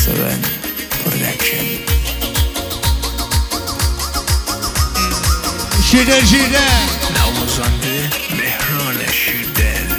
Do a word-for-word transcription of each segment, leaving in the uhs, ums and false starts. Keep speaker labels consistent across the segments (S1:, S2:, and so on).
S1: seven Production.
S2: شیده شیده
S1: نوازنده مهران شیردل.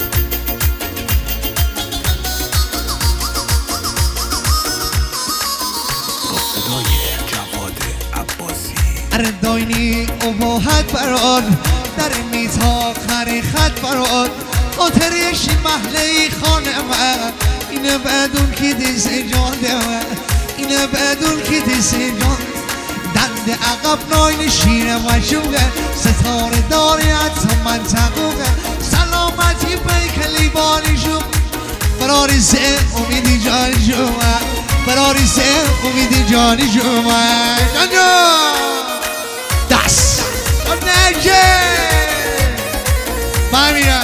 S1: با صدای جواد عباسی.
S2: ارداینی اباحت بران در میتا خر خط بران خاطرش محله خانه من اینه بدون که دیز جانده من اینه بدون که دیز جان دند عقب ناین شیر مشوقه ستاره داری حتی من تقوقه سلامتی پیکلی بانی شو براری سه امیدی جانی شما براری سه امیدی جانی شما جان جان دست نجه من میرم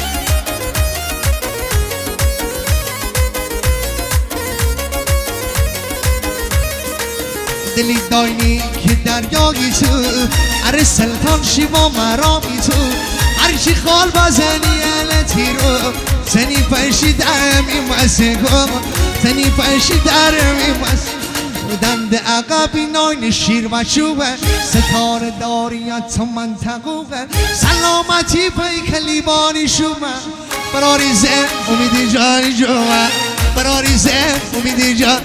S2: دلی داینی که دریایی تو اره سلطان شیوا مرامی تو هرچی خال بزنی علتی رو زنی پشی درمی مسیگم زنی پشی درمی مسیگم دند عقبی ناین شیر و چوبه ستاره داریت من تقوبه سلامتی پیکلی بانی شوبه براری زه امیدی جانی جوه براری زه امیدی جان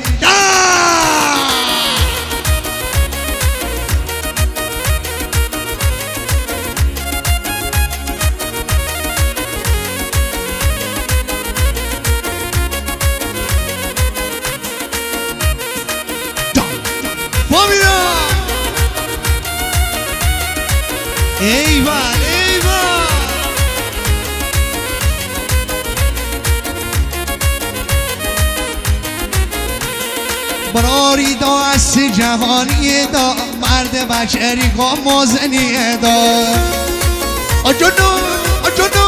S2: ایوان ایوان براری دا از جهانی دا مرد بشری کا موزنی دا آجونو آجونو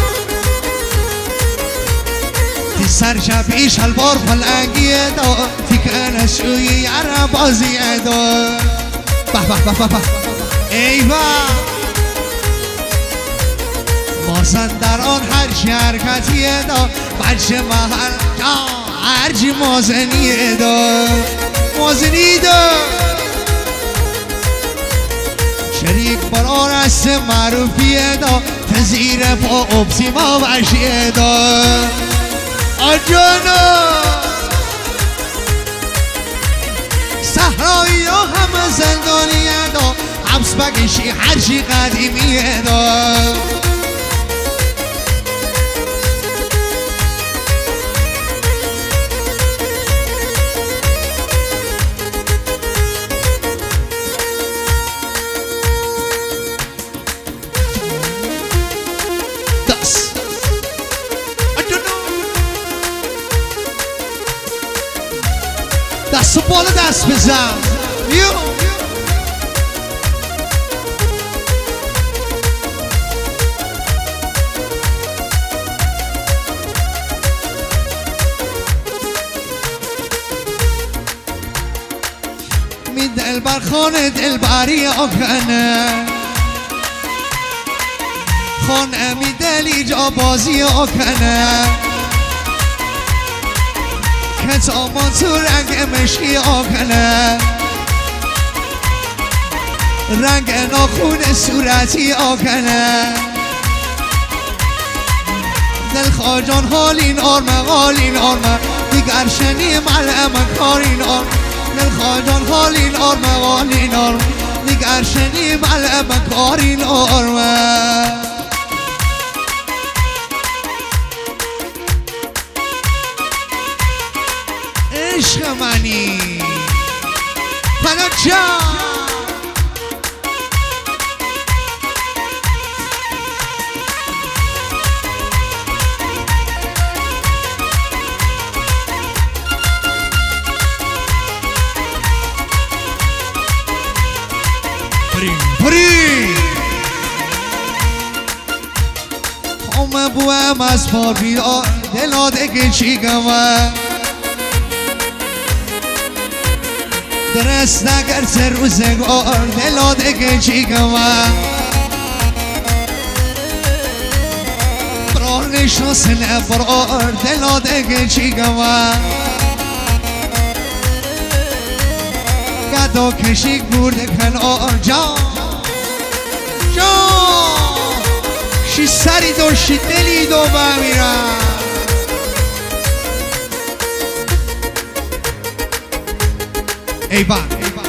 S2: تی سرشبی شلوار پلنگی دا تی کنشوی عربازی دا به به به به ایوان بازن در آن هر چی حرکتیه دا بچه محل هر چی موزنیه دا موزنی دا شریک بران است معروفیه دا تزیر پا ابسیما وشیه دا آجانا صحرایی ها همه زندانیه دا حبس بگشی هر چی قدیمیه دا دست و بالا دست بزن یو می دل بر خانه دل بری آکنه خانه می دلی جا بازی آکنه کتامان تو رنگ مشکی آکنه رنگ ناخون صورتی آکنه دل خواجان حالین آرمه حالین آرمه دیگر شنی ملعم کارین آرمه دل خواجان حالین آرمه حالین آرمه دیگر شنی ملعم کارین آرمه عشق منی فدا جان بریم بریم همه بوهم از پا بیار دلاده که چی گمه درست نگر سر روزگار دلاده که چی گمه برار نشناس نبرار دلاده که چی گمه تا کشیک برده کنار جان جان شی سری دو شی دلی دو بمیرم ای با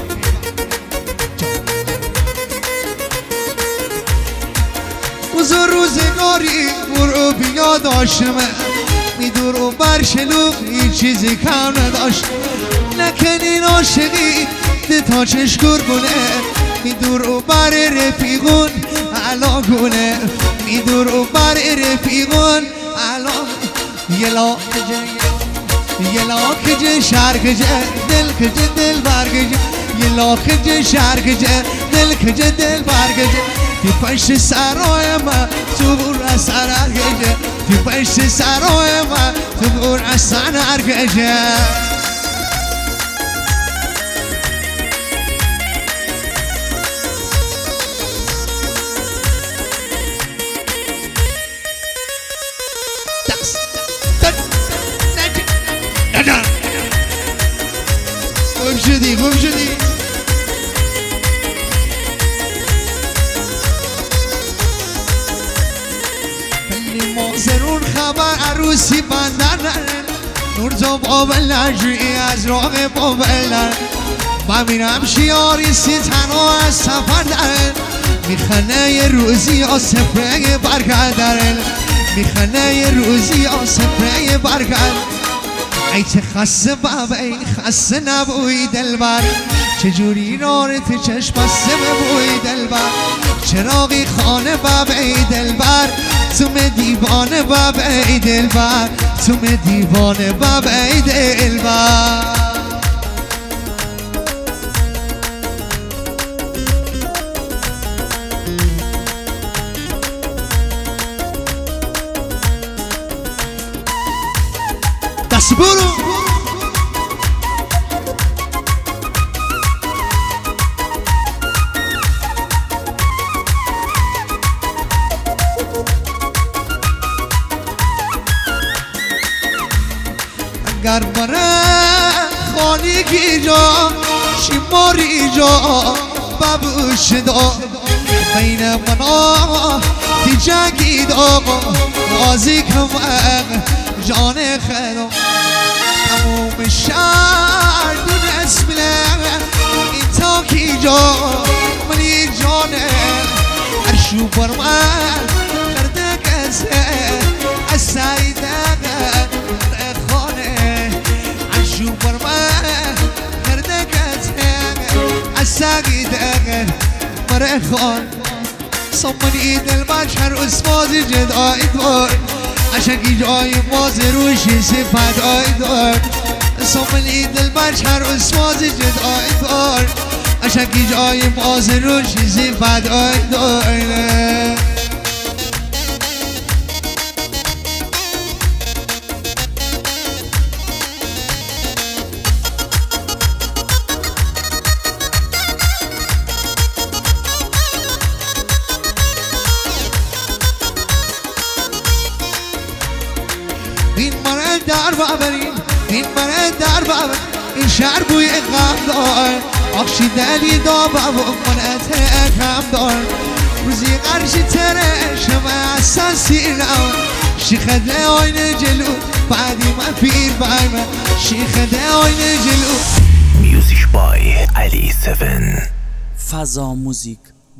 S2: بزر روزگاری برو بیا داشتمه میدور و برشلوب هیچ چیزی کم نداشت نکنین عاشقی ده تا چشکور گونه میدور و بر رفیقون علا گونه میدور و بر رفیقون علا یلا یلا کجه شهر کجه دل کجه دل بر کجه یلا کجه شهر کجه دل کجه دل بر کجه تی پشت سرای ما تو بور از سر کجه تی پشت سرای ما تو بور از سر کجه خوب شدی خوب شدی بلی مازرون خبر عروسی بندن نور تو بابل نجوی از راه بابل بمیرم شیاری سی تنها از سفر دارن میخنه یه روزی آسفره برگردن میخنه یه روزی آسفره برگردن ای چه خسته بابا ای خسته نبوی دلبر چجوری نارت چشم بسته ببوی دلبر چراغی خانه بابا ای دلبر تو می دیوانه بابا ای دلبر تو می دیوانه بابا ای دلبر دست برو اگر بره خالی کی جا شیماری جا ببوش دا بین منا تی جنگی دا بازی کم جان خدا تموم شهر دون اسم این تا کی جا منی جانه ارشو بر من کرده کسه از سایده خانه ارشو بر من کرده کسه از سایده مره خان صمنی دل بشر اسمازی جدایی دور عشقی جای ماز روشی صفت آی دار ساملی دل بشر اسماز جد آی دار عشقی جای ماز روشی صفت آی دار این مرد در بابرین این مرد در بابر این شهر بوی غم دار آخشی دلی دا بابا منت غم دار روزی قرشی تره شما اصلا سیر نو شیخده آین جلو بعدی من پیر بای من شیخده آین جلو
S1: Music by علی هفت
S3: فضا موزیک